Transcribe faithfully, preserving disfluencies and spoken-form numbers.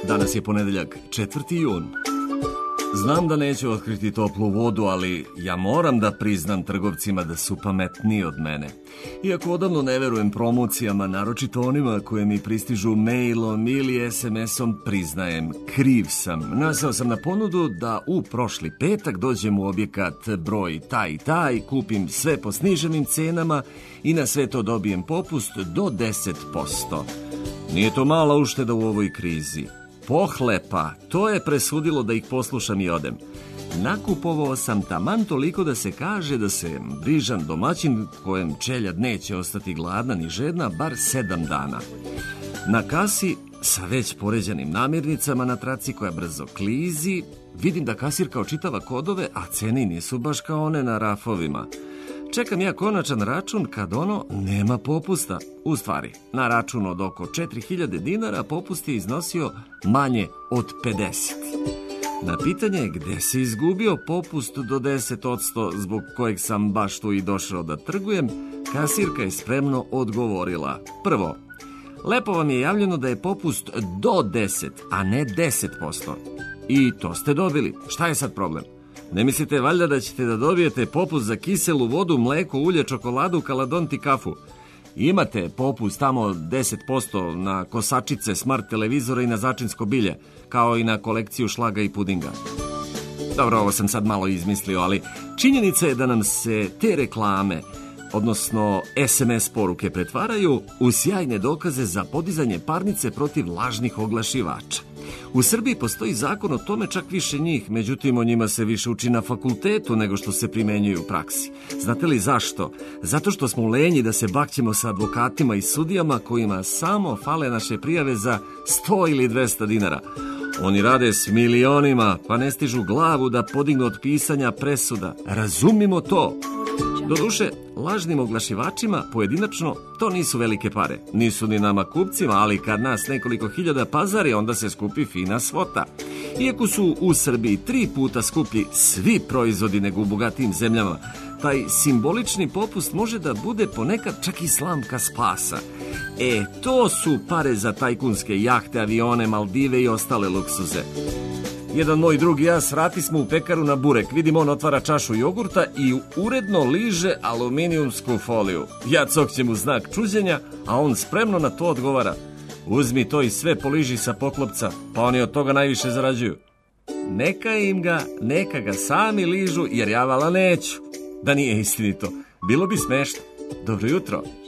Danas je ponedeljak, četvrti jun. Znam da neću otkriti toplu vodu, ali ja moram da priznam trgovcima da su pametniji od mene. Iako odavno ne verujem promocijama, naročito onima koje mi pristižu mailom ili es em esom, priznajem, kriv sam. Nasao sam na ponudu da u prošli petak dođem u objekat broj taj i taj, kupim sve po sniženim cenama i na sve to dobijem popust do deset posto. Nije to mala ušteda u ovoj krizi. Pohlepa, to je presudilo da ih poslušam i odem. Nakupovao sam taman toliko da se kaže da se brižan domaćin kojem čeljad neće ostati gladna ni žedna bar sedam dana. Na kasi sa već poređanim namirnicama na traci koja brzo klizi, vidim da kasirka očitava kodove, a cene nisu baš kao one na rafovima. Čekam ja konačan račun kad ono nema popusta. U stvari, na račun od oko četiri hiljade dinara popust je iznosio manje od pedeset. Na pitanje gde se izgubio popust do deset posto zbog kojeg sam baš tu i došao da trgujem, kasirka je spremno odgovorila. Prvo, lepo vam je javljeno da je popust do deset, a ne deset posto. I to ste dobili. Šta je sad problem? Ne mislite valjda da ćete da dobijete popust za kiselu vodu, mleko, ulje, čokoladu, kaladont i kafu? Imate popust tamo deset posto na kosačice, smart televizora i na začinsko bilje, kao i na kolekciju šlaga i pudinga. Dobro, ovo sam sad malo izmislio, ali činjenica je da nam se te reklame, odnosno es em es poruke, pretvaraju u sjajne dokaze za podizanje parnice protiv lažnih oglašivača. U Srbiji postoji zakon o tome, čak više njih, međutim o njima se više uči na fakultetu nego što se primenjuju u praksi. Znate li zašto? Zato što smo lenji da se bakćemo sa advokatima i sudijama kojima samo fale naše prijave za sto ili dvesta dinara. Oni rade s milionima, pa ne stižu glavu da podignu od pisanja presuda. Razumimo to. Doduše, lažnim oglašivačima pojedinačno to nisu velike pare. Nisu ni nama kupcima, ali kad nas nekoliko hiljada pazari, onda se skupi fina svota. Iako su u Srbiji tri puta skuplji svi proizvodi nego u bogatijim zemljama, taj simbolični popust može da bude ponekad čak i slamka spasa. E, to su pare za tajkunske jahte, avione, Maldive i ostale luksuze. Jedan moj drug i ja svrati smo u pekaru na burek. Vidim, on otvara čašu jogurta i uredno liže aluminijumsku foliju. Ja cokćem u znak čuđenja, a on spremno na to odgovara: uzmi to i sve poliži sa poklopca, pa oni od toga najviše zarađuju. Neka im ga, neka ga sami ližu, jer ja vala neću. Da nije istinito, bilo bi smešno. Dobro jutro.